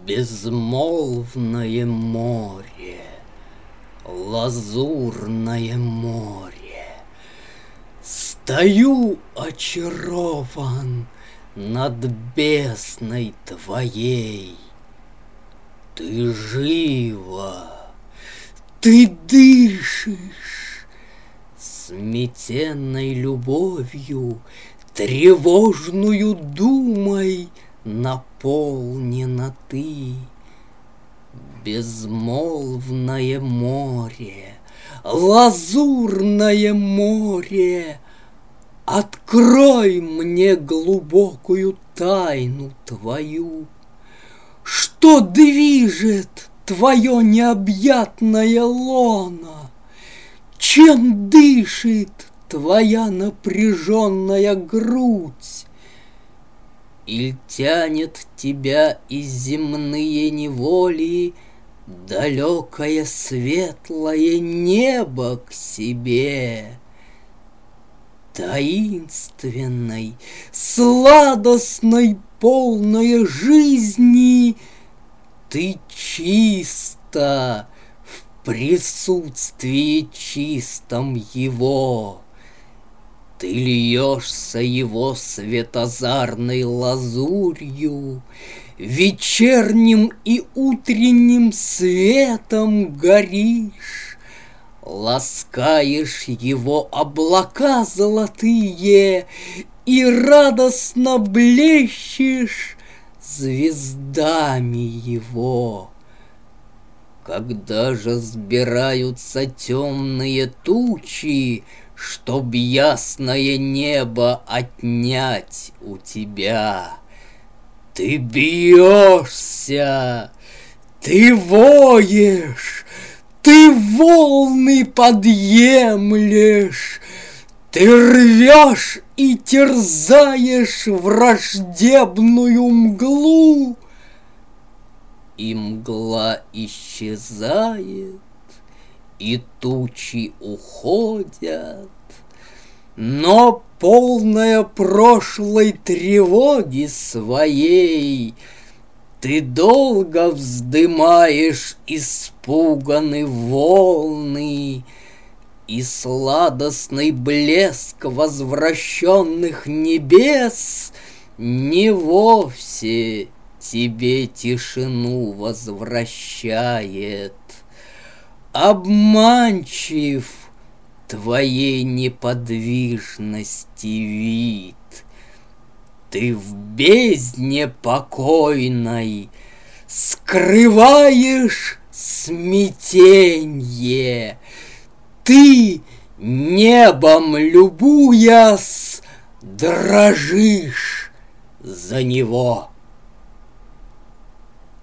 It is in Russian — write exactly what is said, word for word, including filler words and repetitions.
Безмолвное море, лазурное море, стою очарован над бездной твоей. Ты жива, ты дышишь, сметенной любовью, тревожную думой наполнена ты. Безмолвное море, лазурное море, открой мне глубокую тайну твою. Что движет твое необъятное лоно? Чем дышит твоя напряженная грудь? Иль тянет тебя из земные неволи далекое светлое небо к себе? Таинственной, сладостной, полной жизни ты чиста в присутствии чистом его. Ты льешься его светозарной лазурью, вечерним и утренним светом горишь, ласкаешь его облака золотые и радостно блещешь звездами его. Когда же сбираются темные тучи, чтоб ясное небо отнять у тебя, ты бьешься, ты воешь, ты волны подъемлешь, ты рвешь и терзаешь враждебную мглу, и мгла исчезает, и тучи уходят, но полная прошлой тревоги своей ты долго вздымаешь испуганные волны, и сладостный блеск возвращенных небес не вовсе тебе тишину возвращает. Обманчив твоей неподвижности вид, ты в бездне покойной скрываешь смятенье, ты, небом любуясь, дрожишь за него.